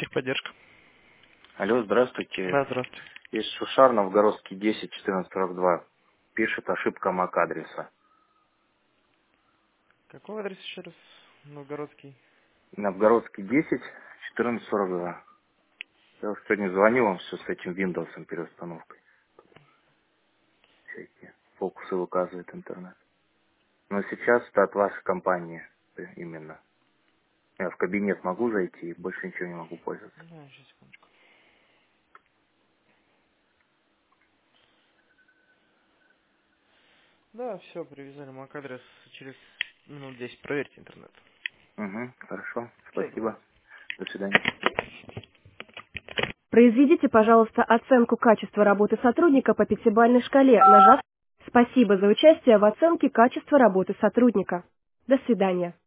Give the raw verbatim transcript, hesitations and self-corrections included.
Техподдержка. Алло, здравствуйте. Да, здравствуйте. Из Шушар, Новгородский десять, четырнадцать сорок два. Пишет ошибка эм эй си адреса. Какой адрес еще раз? Новгородский. Новгородский десять, четырнадцать сорок два. Я уж сегодня звонил вам все с этим Windows переустановкой. Всякие фокусы выказывает интернет. Но сейчас это от вашей компании э, именно. Я в кабинет могу зайти и больше ничего не могу пользоваться. Да, сейчас, секундочку. Да, все, привязали мой адрес через минут десять. Проверьте интернет. Угу, хорошо, Все, до свидания. спасибо. До свидания. Произведите, пожалуйста, оценку качества работы сотрудника по пятибалльной шкале, нажав «Спасибо за участие в оценке качества работы сотрудника». До свидания.